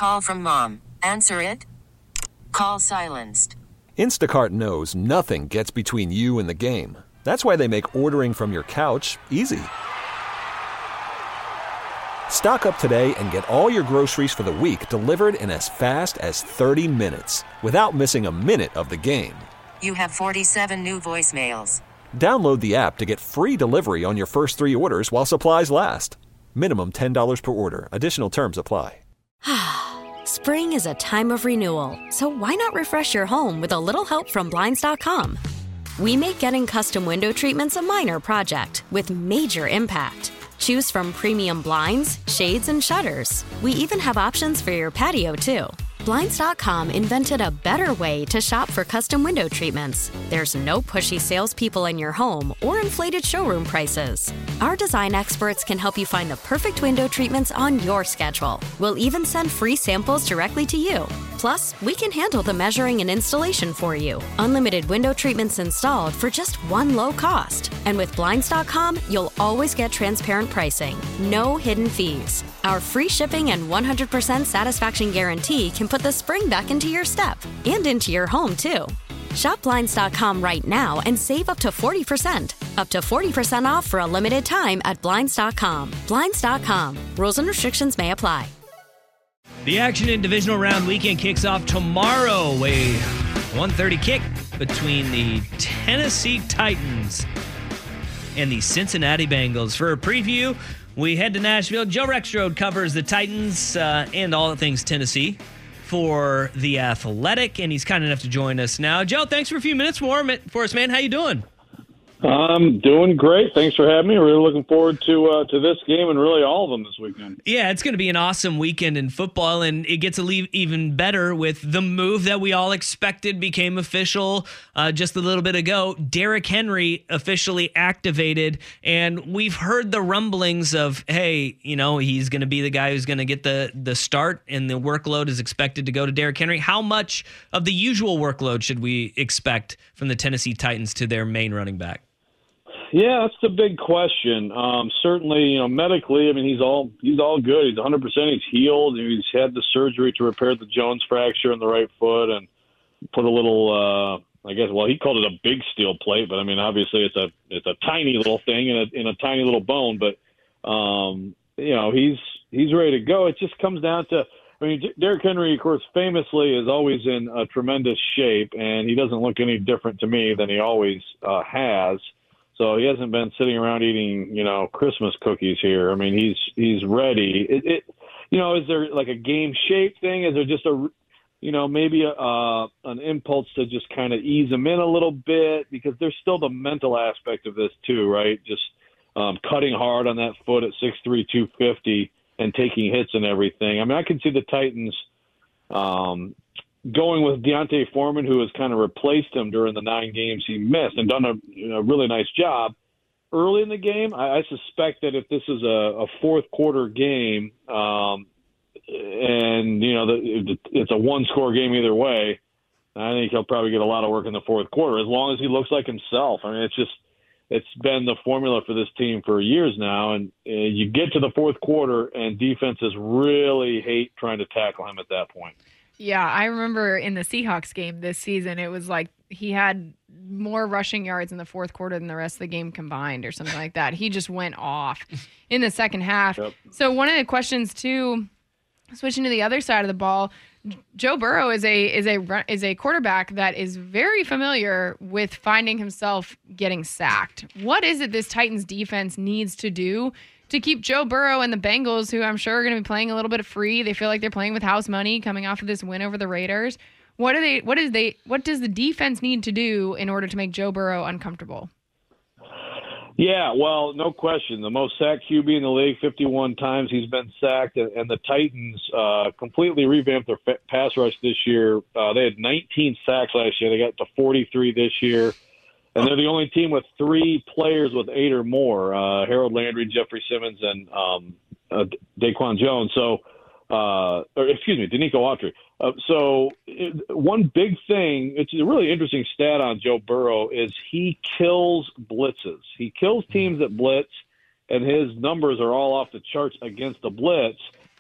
Call from mom. Answer it. Call silenced. Instacart knows nothing gets between you and the game. That's why they make ordering from your couch easy. Stock up today and get all your groceries for the week delivered in as fast as 30 minutes without missing a minute of the game. You have 47 new voicemails. Download the app to get free delivery on your first 3 orders while supplies last. Minimum $10 per order. Additional terms apply. Spring is a time of renewal, so why not refresh your home with a little help from Blinds.com? We make getting custom window treatments a minor project with major impact. Choose from premium blinds, shades, and shutters. We even have options for your patio, too. Blinds.com invented a better way to shop for custom window treatments. There's no pushy salespeople in your home or inflated showroom prices. Our design experts can help you find the perfect window treatments on your schedule. We'll even send free samples directly to you. Plus, we can handle the measuring and installation for you. Unlimited window treatments installed for just one low cost. And with Blinds.com, you'll always get transparent pricing. No hidden fees. Our free shipping and 100% satisfaction guarantee can put the spring back into your step and into your home, too. Shop Blinds.com right now and save up to 40%. Up to 40% off for a limited time at Blinds.com. Blinds.com. Rules and restrictions may apply. The action in divisional round weekend kicks off tomorrow. A 1:30 kick between the Tennessee Titans and the Cincinnati Bengals. For a preview, we head to Nashville. Joe Rexrode covers the Titans and all things Tennessee for The Athletic, and he's kind enough to join us now. Joe, thanks for a few minutes for us, man. How you doing? I'm doing great. Thanks for having me. Really looking forward to this game and really all of them this weekend. Yeah, it's going to be an awesome weekend in football, and it gets even better with the move that we all expected became official just a little bit ago. Derrick Henry officially activated, and we've heard the rumblings of, hey, he's going to be the guy who's going to get the start, and the workload is expected to go to Derrick Henry. How much of the usual workload should we expect from the Tennessee Titans to their main running back? Yeah, that's the big question. Certainly, medically, he's all good. He's 100%. He's healed. He's had the surgery to repair the Jones fracture in the right foot and put a little, he called it a big steel plate, but obviously it's a tiny little thing in a tiny little bone. But he's ready to go. It just comes down to, Derrick Henry, of course, famously is always in a tremendous shape, and he doesn't look any different to me than he always has. So he hasn't been sitting around eating, Christmas cookies here. He's ready. Is there like a game shape thing? Is there just maybe an impulse to just kind of ease him in a little bit? Because there's still the mental aspect of this too, right? Just cutting hard on that foot at 6'3", 250 and taking hits and everything. I can see the Titans going with D'Onta Foreman, who has kind of replaced him during the 9 games he missed and done a really nice job early in the game. I suspect that if this is a fourth quarter game and, it's a one-score game either way, I think he'll probably get a lot of work in the fourth quarter as long as he looks like himself. It's been the formula for this team for years now, and you get to the fourth quarter and defenses really hate trying to tackle him at that point. Yeah, I remember in the Seahawks game this season, it was like he had more rushing yards in the fourth quarter than the rest of the game combined or something like that. He just went off in the second half. Yep. So one of the questions, too, switching to the other side of the ball, Joe Burrow is a quarterback that is very familiar with finding himself getting sacked. What is it this Titans defense needs to do to keep Joe Burrow and the Bengals, who I'm sure are going to be playing a little bit free? They feel like they're playing with house money coming off of this win over the Raiders. What does the defense need to do in order to make Joe Burrow uncomfortable? Yeah, well, no question. The most sacked QB in the league, 51 times he's been sacked, and the Titans completely revamped their pass rush this year. They had 19 sacks last year. They got to 43 this year. And they're the only team with 3 players with 8 or more, Harold Landry, Jeffrey Simmons, and Daquan Jones. Danico Autry. One big thing, it's a really interesting stat on Joe Burrow, is he kills blitzes. He kills teams that blitz, and his numbers are all off the charts against the blitz.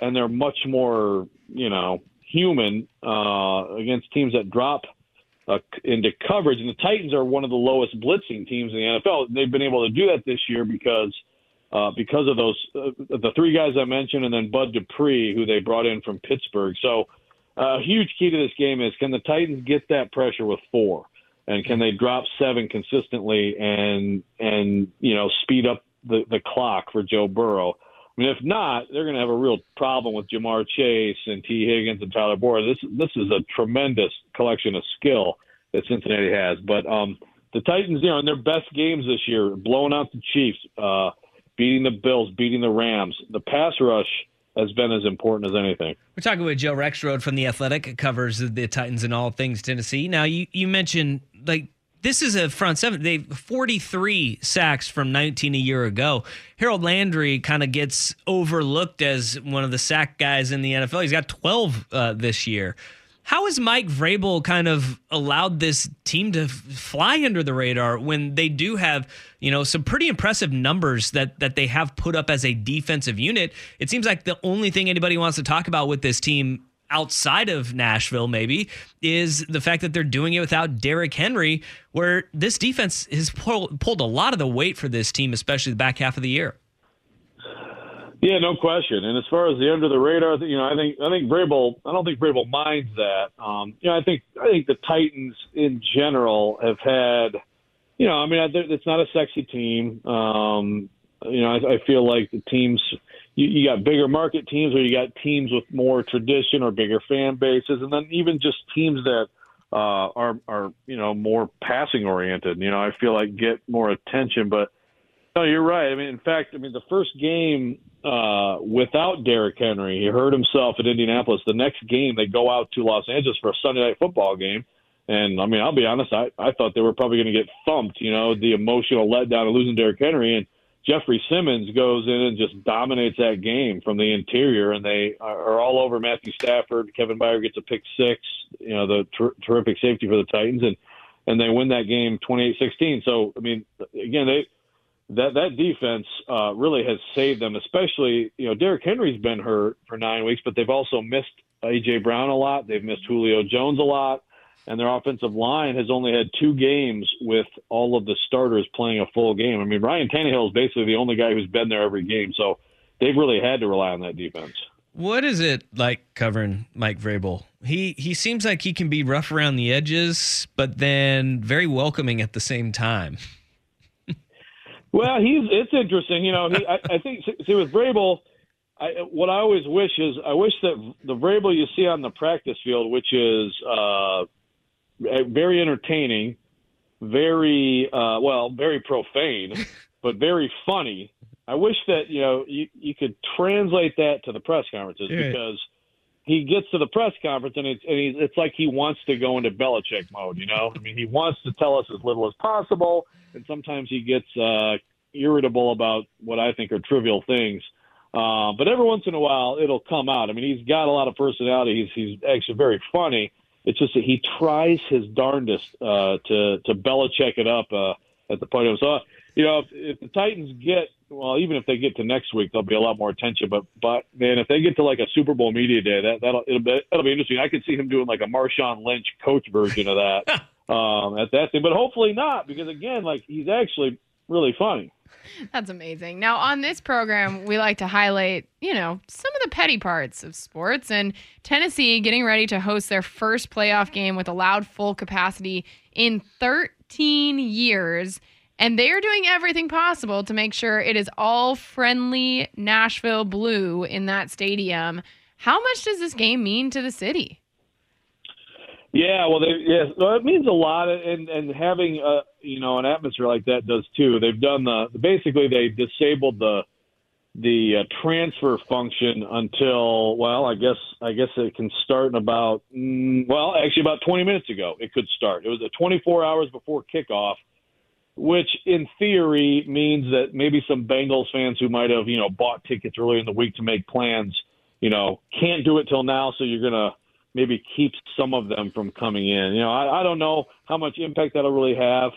and they're much more, human against teams that drop into coverage. And the Titans are one of the lowest blitzing teams in the NFL. They've been able to do that this year because of those the three guys I mentioned, and then Bud Dupree, who they brought in from Pittsburgh. So a huge key to this game is, can the Titans get that pressure with 4? And can they drop 7 consistently and speed up the clock for Joe Burrow? I mean, if not, they're going to have a real problem with Jamar Chase and T. Higgins and Tyler Boyd. This is a tremendous collection of skill that Cincinnati has. But the Titans, in their best games this year, blowing out the Chiefs, beating the Bills, beating the Rams, the pass rush has been as important as anything. We're talking with Joe Rexrode from The Athletic. It covers the Titans and all things Tennessee. Now, you mentioned, this is a front seven. They've 43 sacks from 19 a year ago. Harold Landry kind of gets overlooked as one of the sack guys in the NFL. He's got 12 this year. How has Mike Vrabel kind of allowed this team to fly under the radar when they do have, some pretty impressive numbers that they have put up as a defensive unit? It seems like the only thing anybody wants to talk about with this team outside of Nashville maybe is the fact that they're doing it without Derrick Henry, where this defense has pulled a lot of the weight for this team, especially the back half of the year. Yeah, no question. And as far as the under the radar, I think Vrabel. I don't think Vrabel minds that. I think the Titans in general have had. It's not a sexy team. I feel like the teams. You got bigger market teams, or you got teams with more tradition or bigger fan bases, and then even just teams that are more passing oriented. I feel like get more attention. But no, you're right. In fact, the first game without Derrick Henry, he hurt himself at Indianapolis. The next game, they go out to Los Angeles for a Sunday night football game. And, I'll be honest, I thought they were probably going to get thumped, the emotional letdown of losing Derrick Henry. And Jeffrey Simmons goes in and just dominates that game from the interior, and they are all over Matthew Stafford. Kevin Byard gets a pick 6, the terrific safety for the Titans, and they win that game 28-16. So, again, that defense really has saved them, especially, Derrick Henry's been hurt for 9 weeks, but they've also missed A.J. Brown a lot. They've missed Julio Jones a lot. And their offensive line has only had 2 games with all of the starters playing a full game. Ryan Tannehill is basically the only guy who's been there every game. So they've really had to rely on that defense. What is it like covering Mike Vrabel? He seems like he can be rough around the edges, but then very welcoming at the same time. Well, it's interesting. I think with Vrabel, what I always wish is that the Vrabel you see on the practice field, which is very entertaining, very very profane, but very funny. I wish that you could translate that to the press conferences, because he gets to the press conference and it's like he wants to go into Belichick mode. He wants to tell us as little as possible, and sometimes he gets irritable about what I think are trivial things. But every once in a while it'll come out. He's got a lot of personality. He's actually very funny. It's just that he tries his darndest to Belichick it up at the podium. So, if the Titans even if they get to next week, there'll be a lot more attention. But man, if they get to like a Super Bowl media day, that'll be interesting. I could see him doing like a Marshawn Lynch coach version of that at that thing. But hopefully not, because again, he's actually really funny. That's amazing. Now, on this program, we like to highlight, some of the petty parts of sports. And Tennessee getting ready to host their first playoff game with allowed full capacity in 13 years. And they are doing everything possible to make sure it is all friendly Nashville blue in that stadium. How much does this game mean to the city? Yeah, well, it means a lot, and having an atmosphere like that does too. They've done basically they disabled the transfer function until I guess it can start in about 20 minutes ago. It could start. It was 24 hours before kickoff, which in theory means that maybe some Bengals fans who might have bought tickets earlier in the week to make plans can't do it till now. So you're gonna maybe keep some of them from coming in. I don't know how much impact that'll really have.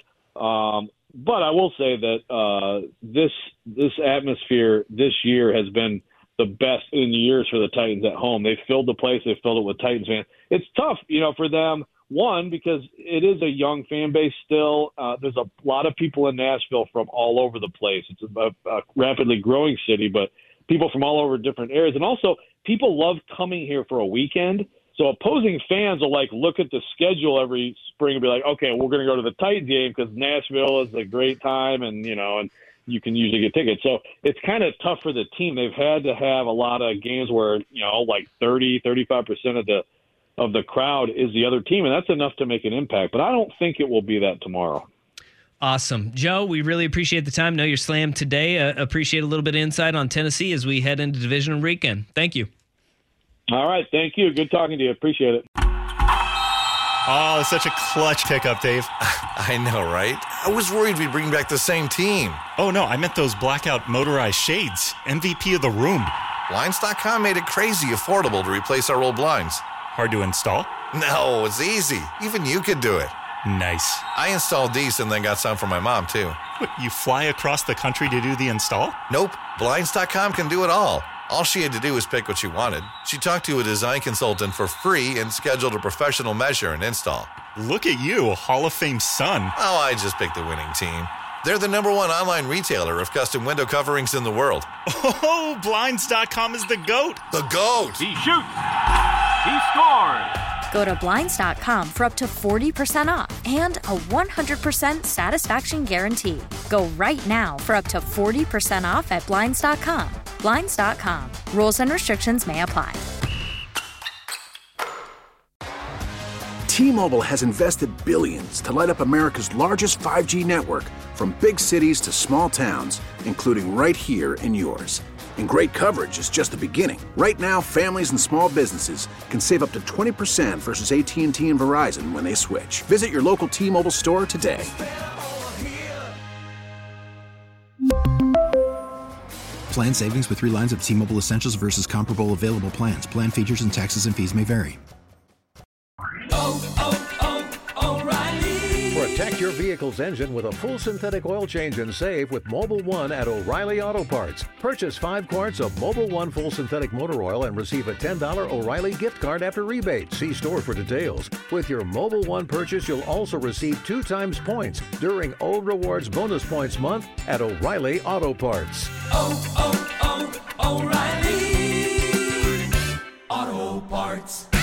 But I will say that this atmosphere this year has been the best in years for the Titans at home. They filled the place. They filled it with Titans fans. It's tough, for them. One, because it is a young fan base still. There's a lot of people in Nashville from all over the place. It's a rapidly growing city, but people from all over different areas. And also, people love coming here for a weekend. So opposing fans will, look at the schedule every spring and be like, okay, we're going to go to the Titans game because Nashville is a great time and you can usually get tickets. So it's kind of tough for the team. They've had to have a lot of games where, 30, 35% of the crowd is the other team, and that's enough to make an impact. But I don't think it will be that tomorrow. Awesome. Joe, we really appreciate the time. Know you're slammed today. Appreciate a little bit of insight on Tennessee as we head into divisional weekend. Thank you. All right. Thank you. Good talking to you. Appreciate it. Oh, it's such a clutch pickup, Dave. I know, right? I was worried we'd bring back the same team. Oh, no, I meant those blackout motorized shades. MVP of the room. Blinds.com made it crazy affordable to replace our old blinds. Hard to install? No, it's easy. Even you could do it. Nice. I installed these and then got some for my mom, too. What, you fly across the country to do the install? Nope. Blinds.com can do it all. All she had to do was pick what she wanted. She talked to a design consultant for free and scheduled a professional measure and install. Look at you, a Hall of Fame son. Oh, I just picked the winning team. They're the #1 online retailer of custom window coverings in the world. Oh, Blinds.com is the GOAT. The GOAT. He shoots. He scores. Go to Blinds.com for up to 40% off and a 100% satisfaction guarantee. Go right now for up to 40% off at Blinds.com. Blinds.com. Rules and restrictions may apply. T-Mobile has invested billions to light up America's largest 5G network, from big cities to small towns, including right here in yours. And great coverage is just the beginning. Right now, families and small businesses can save up to 20% versus AT&T and Verizon when they switch. Visit your local T-Mobile store today. Plan savings with 3 lines of T-Mobile Essentials versus comparable available plans. Plan features and taxes and fees may vary. Protect your vehicle's engine with a full synthetic oil change and save with Mobil 1 at O'Reilly Auto Parts. Purchase 5 quarts of Mobil 1 full synthetic motor oil and receive a $10 O'Reilly gift card after rebate. See store for details. With your Mobil 1 purchase, you'll also receive 2 times points during O Rewards Bonus Points Month at O'Reilly Auto Parts. O'Reilly Auto Parts.